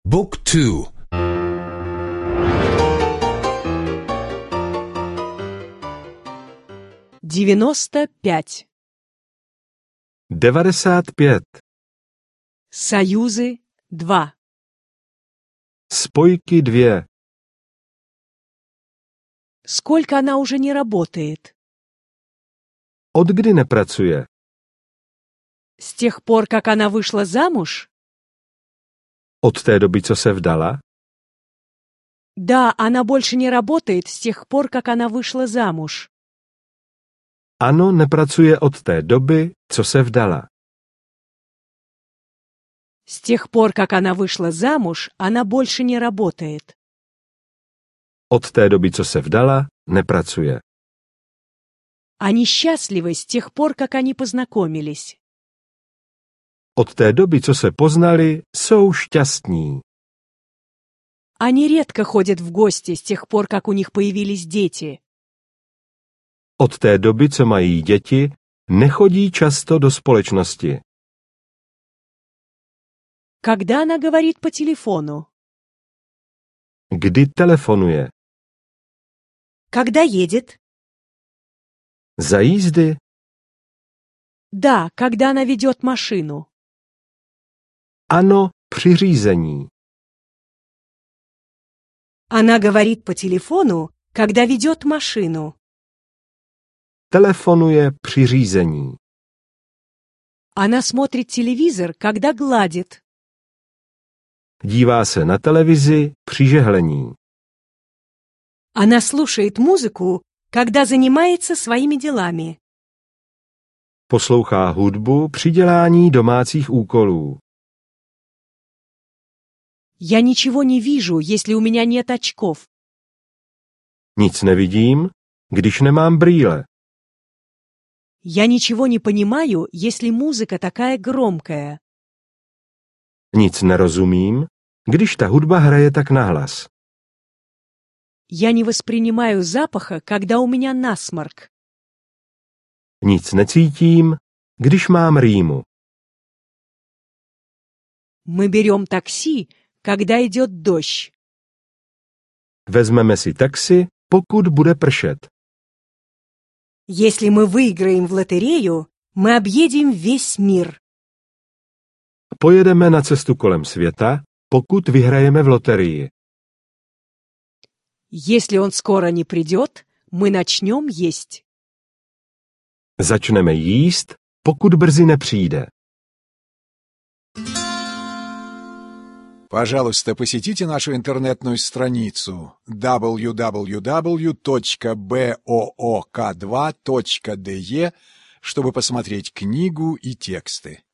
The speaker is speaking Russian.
Book 2. 95. 95. Союзы 2. Spojky 2. Сколько она уже не работает? Od kdy nepracuje? С тех пор, как она вышла замуж? Od té doby, co se vdala? Да, она больше не работает с тех пор, как она вышла замуж. Ano, nepracuje od té doby, co se vdala. С тех пор, как она вышла замуж, она больше не работает. Od té doby, co se vdala, nepracuje. Они счастливы с тех пор, как они познакомились. Od té doby, co se poznali, jsou šťastní. Они редко ходят в гости с тех пор, как у них появились дети. Od té doby, co mají děti, nechodí často do společnosti. Когда она говорит по телефону? Kdy telefonuje? Когда едет? Za jízdy? Да, когда она ведет машину. Ano, při řízení. Она говорит по телефону, когда ведет машину. Telefonuje při řízení. Она смотрит телевизор, когда гладит. Dívá se na televizi při žehlení. Она слушает музыку, когда занимается своими делами. Poslouchá hudbu při dělání domácích úkolů. Я ничего не вижу, если у меня нет очков. Nic nevidím, když nemám brýle. Я ничего не понимаю, если музыка такая громкая. Nic nerozumím, když ta hudba hraje tak nahlas. Я не воспринимаю запаха, когда у меня насморк. Nic necítím, když mám rýmu. Мы берем такси, когда идет дождь. Vezmeme si taxi, pokud bude pršet. Если мы выиграем в лотерею, мы объедем весь мир. Pojedeme na cestu kolem světa, pokud vyhrajeme v loterii. Если он скоро не придет, мы начнем есть. Začneme jíst, pokud brzy nepřijde. Пожалуйста, посетите нашу интернетную страницу www.book2.de, чтобы посмотреть книгу и тексты.